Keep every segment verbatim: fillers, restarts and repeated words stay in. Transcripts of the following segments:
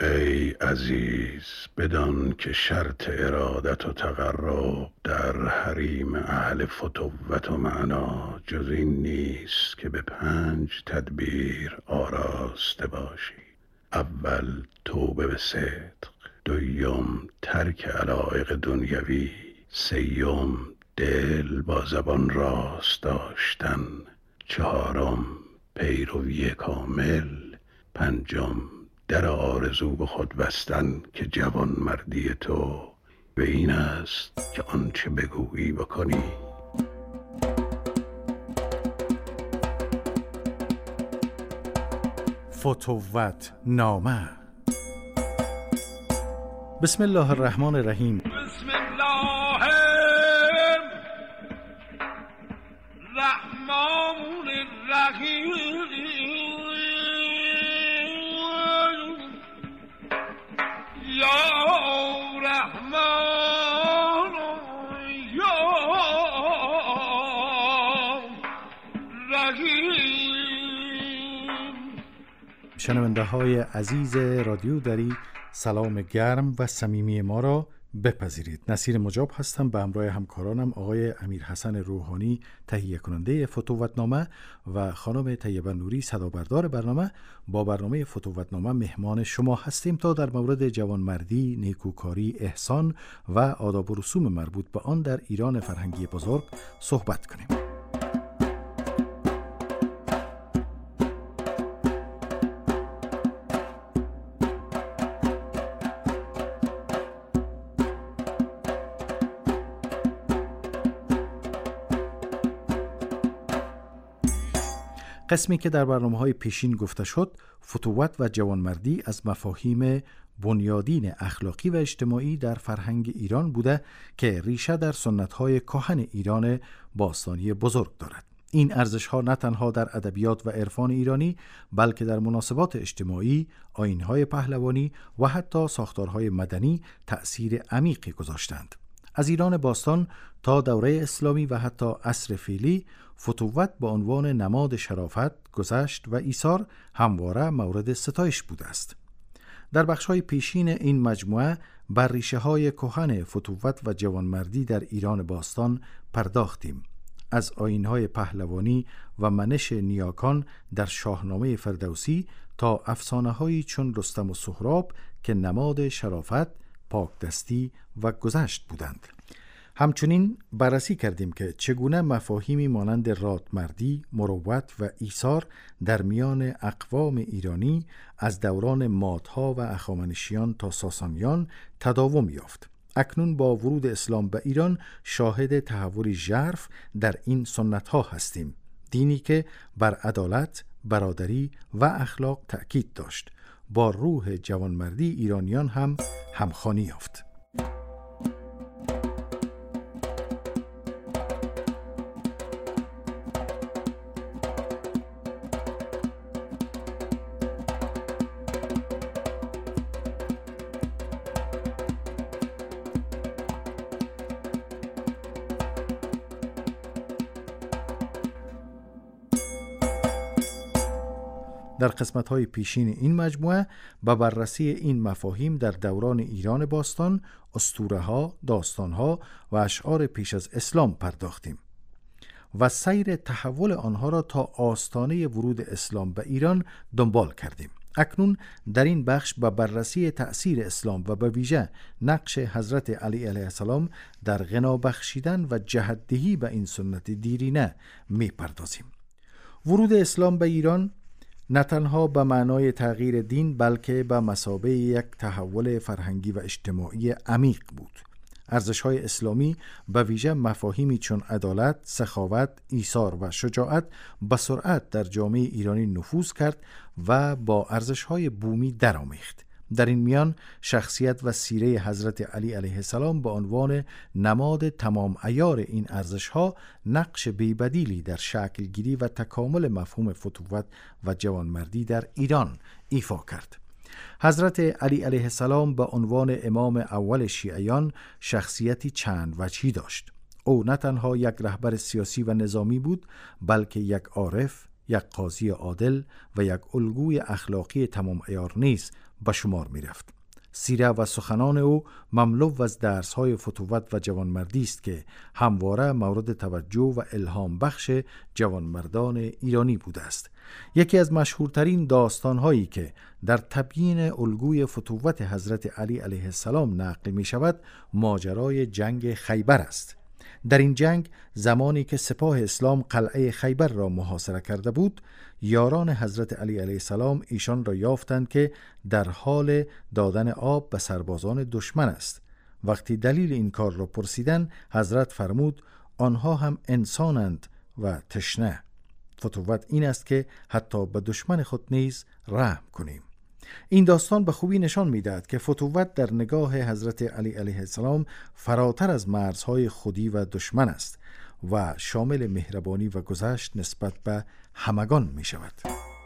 ای عزیز بدان که شرط ارادت و تقرب در حریم اهل فتوت و معنا جز این نیست که به پنج تدبیر آراسته باشی. اول توبه به صدق، دویم ترک علایق دنیوی، سیوم دل با زبان راست داشتن، چهارم پیروی کامل، پنجم در آرزو به خود بستن که جوان مردی تو به این است که آنچه بگویی بکنی. فتوت نامه. بسم الله الرحمن الرحیم. بسم الله الرحمن الرحیم. یا رحمان یا رحیم. شنونده های عزیز رادیو دری، سلام گرم و صمیمی ما را بپذیرید. نصیر مجاب هستم به همراه همکارانم آقای امیر حسن روحانی تهیه کننده فتوتنامه و خانم طیبه نوری صدابردار برنامه. با برنامه فتوتنامه مهمان شما هستیم تا در مورد جوانمردی، نیکوکاری، احسان و آداب و رسوم مربوط به آن در ایران فرهنگی بزرگ صحبت کنیم. قسمی که در برنامه‌های پیشین گفته شد، فتوت و جوانمردی از مفاهیم بنیادین اخلاقی و اجتماعی در فرهنگ ایران بوده که ریشه در سنت‌های کهن ایران باستانی بزرگ دارد. این ارزش‌ها نه تنها در ادبیات و عرفان ایرانی، بلکه در مناسبات اجتماعی، آیین‌های پهلوانی و حتی ساختارهای مدنی تأثیر عمیقی گذاشتند. از ایران باستان تا دوره اسلامی و حتی عصر فعلی، فتوت به عنوان نماد شرافت، گذشت و ایثار همواره مورد ستایش بوده است. در بخش‌های پیشین این مجموعه بر ریشه‌های کهن فتوت و جوانمردی در ایران باستان پرداختیم. از آیین‌های پهلوانی و منش نیاکان در شاهنامه فردوسی تا افسانه‌هایی چون رستم و سهراب که نماد شرافت، پاکدستی و گذشت بودند. همچنین بررسی کردیم که چگونه مفاهیمی مانند رادمردی، مروت و ایثار در میان اقوام ایرانی از دوران مادها و اخامنشیان تا ساسانیان تداوم یافت. اکنون با ورود اسلام به ایران شاهد تحولی ژرف در این سنت‌ها هستیم. دینی که بر عدالت، برادری و اخلاق تأکید داشت. با روح جوانمردی ایرانیان هم همخوانی یافت. در قسمت‌های پیشین این مجموعه با بررسی این مفاهیم در دوران ایران باستان، اسطوره‌ها، داستان‌ها و اشعار پیش از اسلام پرداختیم و سیر تحول آنها را تا آستانه ورود اسلام به ایران دنبال کردیم. اکنون در این بخش با بررسی تأثیر اسلام و به ویژه نقش حضرت علی علیه السلام در غنا بخشیدن و جهت‌دهی به این سنت دیرینه می‌پردازیم. ورود اسلام به ایران نه تنها به معنای تغییر دین، بلکه به مثابه یک تحول فرهنگی و اجتماعی عمیق بود. ارزش‌های اسلامی به ویژه مفاهیمی چون عدالت، سخاوت، ایثار و شجاعت به سرعت در جامعه ایرانی نفوذ کرد و با ارزش‌های بومی درآمیخت. در این میان شخصیت و سیره حضرت علی علیه السلام به عنوان نماد تمام عیار این ارزش‌ها نقش بی‌بدیلی در شکل‌گیری و تکامل مفهوم فتوت و جوانمردی در ایران ایفا کرد. حضرت علی علیه السلام به عنوان امام اول شیعیان شخصیتی چند وجهی داشت. او نه تنها یک رهبر سیاسی و نظامی بود، بلکه یک عارف، یک قاضی عادل و یک الگوی اخلاقی تمام عیار نیز به شمار می رفت. سیره و سخنان او مملو از درس‌های فتوت و جوانمردی است که همواره مورد توجه و الهام بخش جوانمردان ایرانی بوده است. یکی از مشهورترین داستان‌هایی که در تبیین الگوی فتوت حضرت علی علیه السلام نقل می شود ماجرای جنگ خیبر است. در این جنگ زمانی که سپاه اسلام قلعه خیبر را محاصره کرده بود، یاران حضرت علی علیه السلام ایشان را یافتند که در حال دادن آب به سربازان دشمن است. وقتی دلیل این کار را پرسیدند، حضرت فرمود آنها هم انسانند و تشنه. فتوت این است که حتی به دشمن خود نیز رحم کنیم. این داستان به خوبی نشان می‌دهد که فتوت در نگاه حضرت علی علیه السلام فراتر از مرزهای خودی و دشمن است و شامل مهربانی و گذشت نسبت به همگان می شود.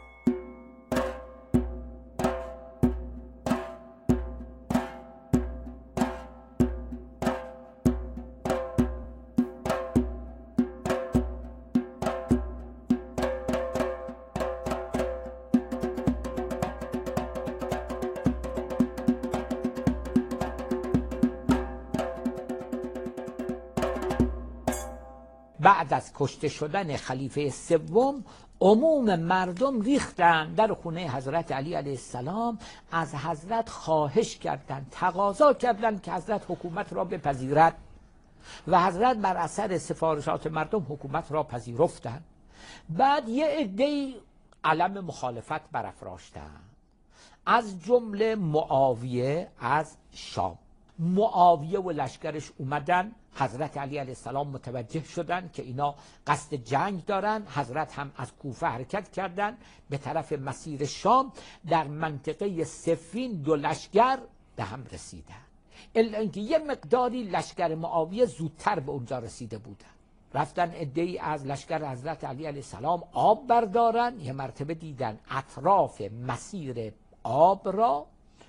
بعد از کشته شدن خلیفه سوم عموم مردم ریختند در خونه حضرت علی علیه السلام، از حضرت خواهش کردند، تقاضا کردند که حضرت حکومت را بپذیرد و حضرت بر اثر سفارشات مردم حکومت را پذیرفتند. بعد یه عده‌ای علم مخالفت برافراشتند، از جمله معاویه از شام. معاویه و لشکرش اومدن، حضرت علی علیه السلام متوجه شدن که اینا قصد جنگ دارن. حضرت هم از کوفه حرکت کردن به طرف مسیر شام. در منطقه صفین دو لشکر به هم رسیدن، الا اینکه یه مقداری لشکر معاویه زودتر به اونجا رسیده بودن. رفتن عده‌ای از لشکر حضرت علی علیه السلام آب بردارن. یه مرتبه دیدن اطراف مسیر آب را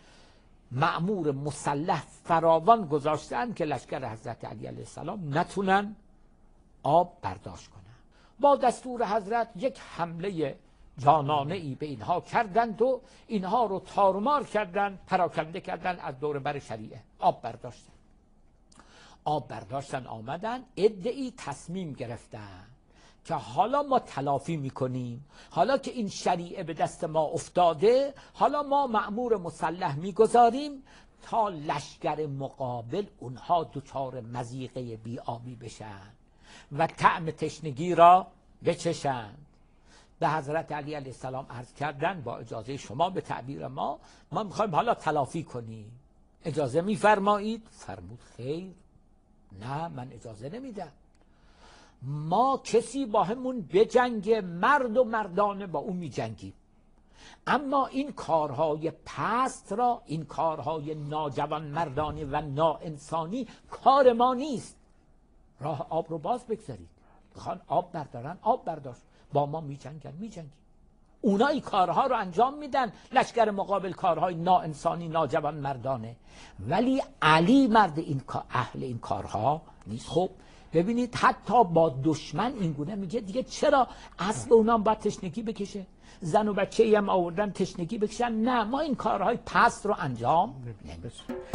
مأمور مسلح فراوان گذاشتن که لشکر حضرت علی علیه السلام نتونن آب برداشت کنن. با دستور حضرت یک حمله جانانه ای به اینها کردند و اینها رو تارمار کردند، پراکنده کردند، از دور بر شریعه آب برداشتن. آب برداشتن آمدن، عده‌ای تصمیم گرفتن که حالا ما تلافی میکنیم، حالا که این شریعه به دست ما افتاده، حالا ما مأمور مسلح میگذاریم تا لشکر مقابل اونها دچار مضیقه بی‌آبی بشن و طعم تشنگی را بچشند. به حضرت علی علیه السلام عرض کردن با اجازه شما، به تعبیر ما ما میخوایم حالا تلافی کنیم، اجازه میفرمایید؟ فرمود خیر، نه من اجازه نمیدم. ما کسی با همون بجنگ، مرد و مردانه با اون می جنگیم، اما این کارهای پست را، این کارهای ناجوان مردانه و ناانسانی کار ما نیست. راه آب رو باز بگذارید. بخوان آب بردارن آب برداشت، با ما می جنگن می جنگیم. اونا این کارها رو انجام میدن، لشکر مقابل کارهای ناانسانی ناجوان مردانه، ولی علی مرد این اهل این کارها نیست. خب ببینید حتی با دشمن اینگونه میگه دیگه چرا اصل اونام باید تشنگی بکشه؟ زن و بچه‌ای هم آوردن تشنگی بکشن؟ نه، ما این کارهای پست رو انجام نمیدیم.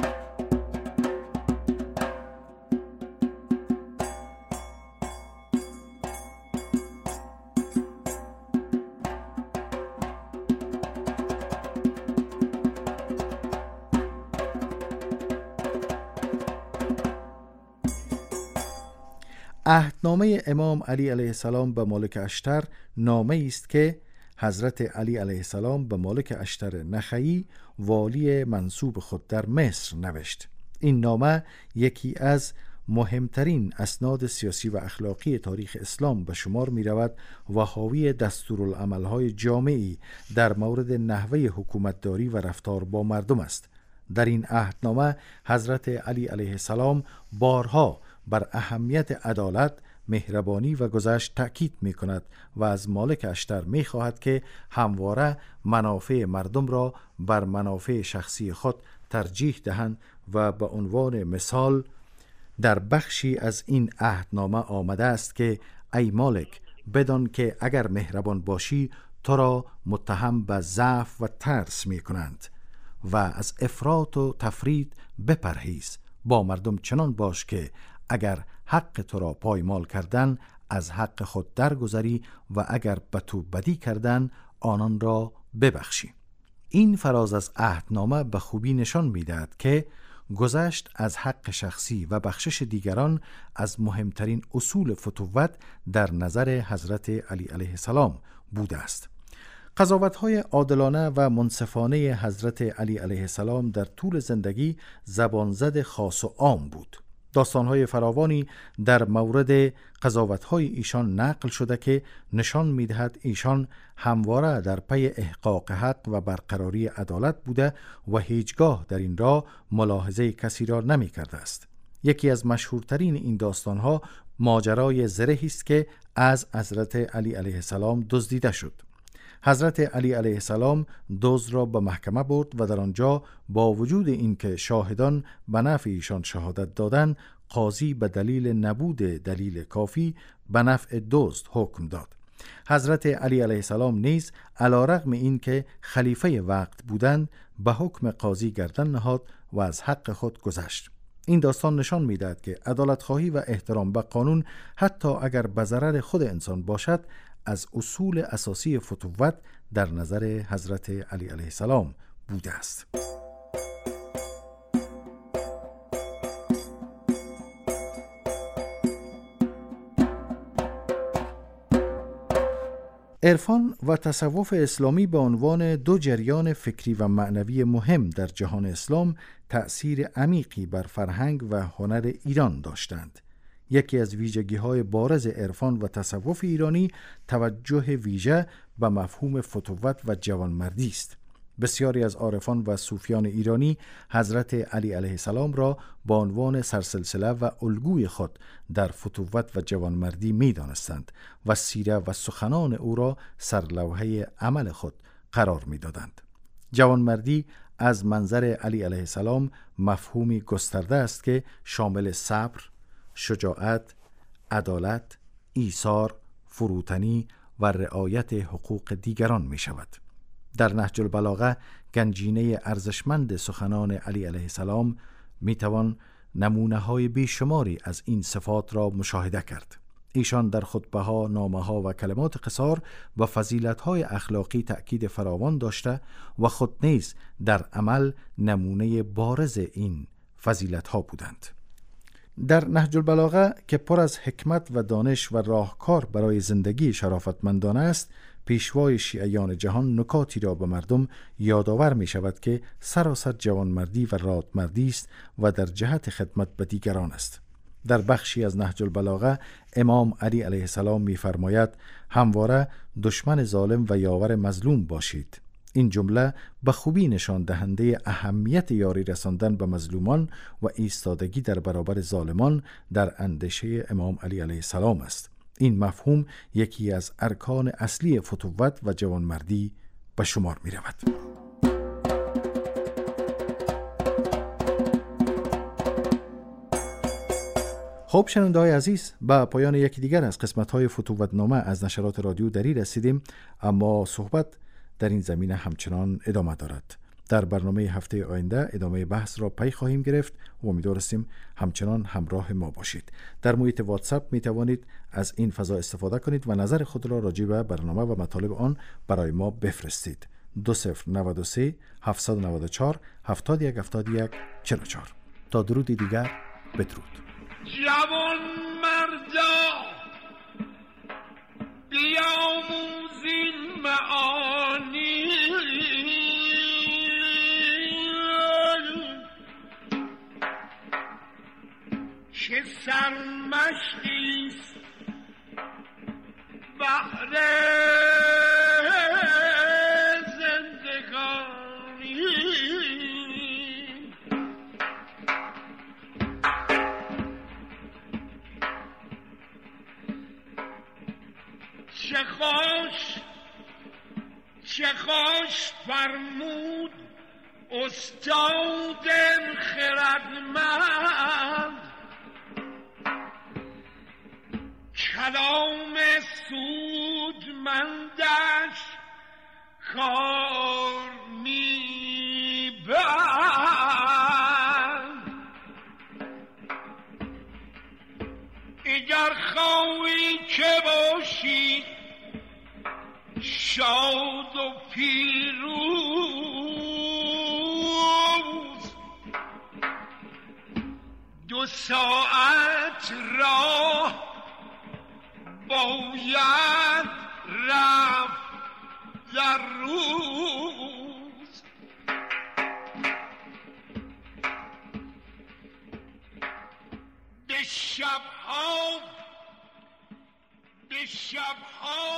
عهدنامه امام علی علیه السلام به مالک اشتر نامه است که حضرت علی علیه السلام به مالک اشتر نخعی والی منصوب خود در مصر نوشت. این نامه یکی از مهمترین اسناد سیاسی و اخلاقی تاریخ اسلام به شمار می رود و حاوی دستورالعمل‌های جامعی در مورد نحوه حکومتداری و رفتار با مردم است. در این عهدنامه حضرت علی علیه السلام بارها بر اهمیت عدالت، مهربانی و گذشت تأکید می کند و از مالک اشتر می خواهد که همواره منافع مردم را بر منافع شخصی خود ترجیح دهند و به عنوان مثال در بخشی از این عهدنامه آمده است که ای مالک، بدان که اگر مهربان باشی تو را متهم به ضعف و ترس می کنند و از افراط و تفرید بپرهیز. با مردم چنان باش که اگر حق تو را پایمال کردن از حق خود درگذری و اگر به تو بدی کردن آنان را ببخشی. این فراز از عهدنامه به خوبی نشان می‌دهد که گذشت از حق شخصی و بخشش دیگران از مهمترین اصول فتوت در نظر حضرت علی علیه السلام بوده است. قضاوت‌های عادلانه و منصفانه حضرت علی علیه السلام در طول زندگی زبانزد خاص و عام بود. داستان‌های فراوانی در مورد قضاوت‌های ایشان نقل شده که نشان می‌دهد ایشان همواره در پی احقاق حق و برقراری عدالت بوده و هیچگاه در این راه ملاحظه کسی را نمی‌کرده است. یکی از مشهورترین این داستان‌ها ماجرای زرهی است که از حضرت علی علیه السلام دزدیده شد. حضرت علی علیه السلام دزد را به محکمه برد و در آنجا با وجود اینکه شاهدان به نفع ایشان شهادت دادند، قاضی به دلیل نبود دلیل کافی به نفع دزد حکم داد. حضرت علی علیه السلام نیز علیرغم اینکه خلیفه وقت بودند به حکم قاضی گردن نهاد و از حق خود گذشت. این داستان نشان می‌دهد که عدالت‌خواهی و احترام به قانون حتی اگر به ضرر خود انسان باشد از اصول اساسی فتوت در نظر حضرت علی علیه السلام بوده است. عرفان و تصوف اسلامی به عنوان دو جریان فکری و معنوی مهم در جهان اسلام تأثیر عمیقی بر فرهنگ و هنر ایران داشتند. یکی از ویژگی‌های بارز عرفان و تصوف ایرانی توجه ویژه به مفهوم فتوت و جوانمردی است. بسیاری از عارفان و صوفیان ایرانی حضرت علی علیه السلام را با عنوان سرسلسله و الگوی خود در فتوت و جوانمردی می‌دانستند و سیره و سخنان او را سرلوحه عمل خود قرار می‌دادند. جوانمردی از منظر علی علیه السلام مفهومی گسترده است که شامل صبر، شجاعت، عدالت، ایثار، فروتنی و رعایت حقوق دیگران می شود. در نهج البلاغه گنجینه ارزشمند سخنان علی علیه السلام می توان نمونه های بیشماری از این صفات را مشاهده کرد. ایشان در خطبه ها، نامه ها و کلمات قصار و فضیلت های اخلاقی تأکید فراوان داشته و خود نیز در عمل نمونه بارز این فضیلت ها بودند. در نهج البلاغه که پر از حکمت و دانش و راهکار برای زندگی شرافتمندانه است، پیشوای شیعیان جهان نکاتی را به مردم یادآور می شود که سراسر جوانمردی و رادمردی است و در جهت خدمت به دیگران است. در بخشی از نهج البلاغه امام علی علیه السلام می فرماید همواره دشمن ظالم و یاور مظلوم باشید. این جمله به خوبی نشان دهنده اهمیت یاری رساندن به مظلومان و ایستادگی در برابر ظالمان در اندیشه امام علی علیه السلام است. این مفهوم یکی از ارکان اصلی فتوت و جوانمردی به شمار می رود. خب شنونده‌های عزیز، به پایان یکی دیگر از قسمت‌های فتوت نامه از نشرات رادیو دری رسیدیم، اما صحبت در این زمینه همچنان ادامه دارد. در برنامه هفته آینده ادامه بحث را پی خواهیم گرفت و امیدواریم همچنان همراه ما باشید. در محیط واتساپ می توانید از این فضا استفاده کنید و نظر خود را راجع به برنامه و مطالب آن برای ما بفرستید. دو صفر نود و سه هفتصد و نود و چهار هفتاد و یک هفتاد و یک چهل و چهار. تا درودی دیگر، بدرود. جوان مردا بیاموزین معانی، که سرمشقیست بهر زندگانی. چه خوش چه خوش فرمود استاد خردمند، کلام سو خار می بند اگر خواهی که باشی شاد و پیروز دو ساعت راه باید رفت در روز به شبها به شبها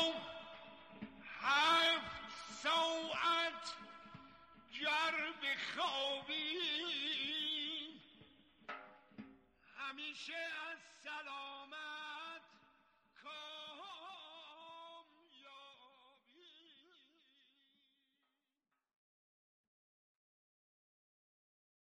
هفت ساعت گر بخوابی همیشه از سلامت